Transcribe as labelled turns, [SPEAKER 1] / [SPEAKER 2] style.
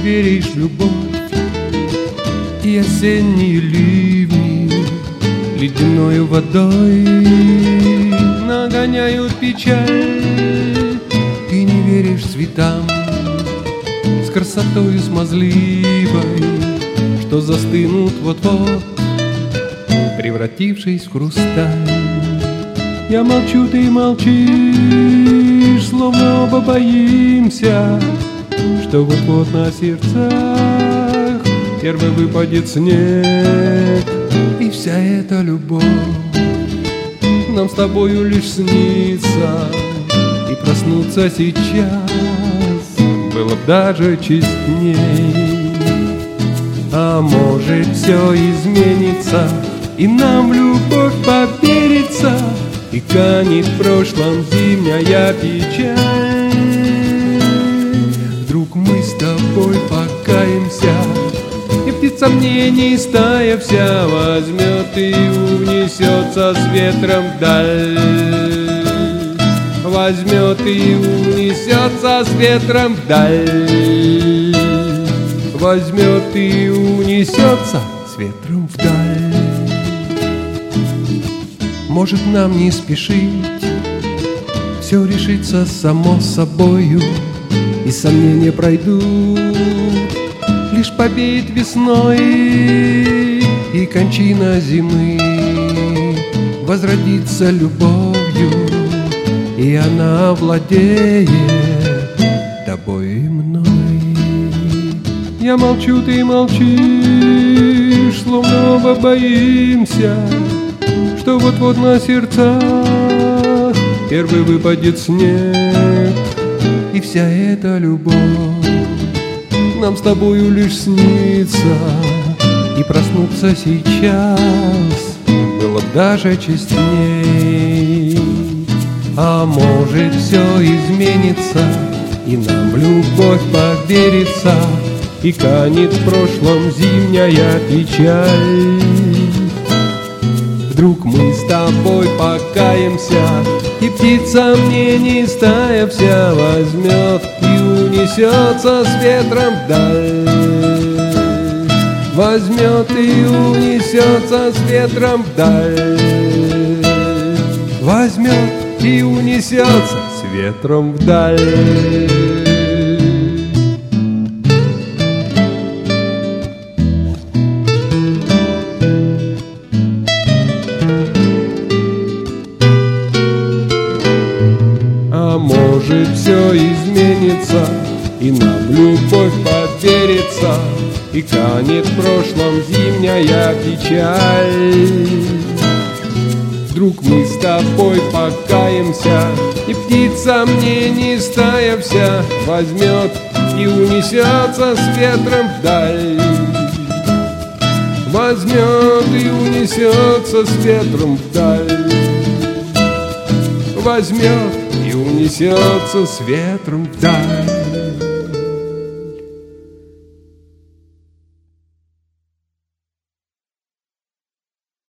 [SPEAKER 1] веришь в любовь, и осенние ливни ледяной водой нагоняют печаль. Ты не веришь цветам с красотою смазливой, что застынут вот-вот, превратившись в хрусталь. Я молчу, ты молчишь, словно оба боимся, что вот-вот на сердцах первый выпадет снег. И вся эта любовь нам с тобою лишь снится, и проснуться сейчас было б даже честней. А может, все изменится, и нам в любовь поверится, и канет в прошлом зимняя печаль. Вдруг мы с тобой покаемся, и птица мнений стая вся возьмет и унесется с ветром вдаль. Возьмет и унесется с ветром вдаль. Возьмет и унесется с ветром вдаль. Может, нам не спешить, все решится само собою, и сомнения пройдут, лишь победит весной, и кончина зимы возродится любовью, и она владеет тобой и мной. Я молчу, ты молчишь, словно оба боимся, что вот-вот на сердцах первый выпадет снег. И вся эта любовь нам с тобою лишь снится, и проснуться сейчас было б даже честней. А может, все изменится, и нам в любовь поверится, и канет в прошлом зимняя печаль. Вдруг мы с тобой покаемся, и птица мнений стая вся возьмет и унесется с ветром вдаль. Возьмет и унесется с ветром вдаль. Возьмет и унесется с ветром вдаль. Может, все изменится, и нам в любовь поверится, и канет в прошлом зимняя печаль. Вдруг мы с тобой покаемся, и птица мнений стая вся возьмет и унесется с ветром вдаль. Возьмет и унесется с ветром вдаль. Возьмет и унесется с ветром вдаль.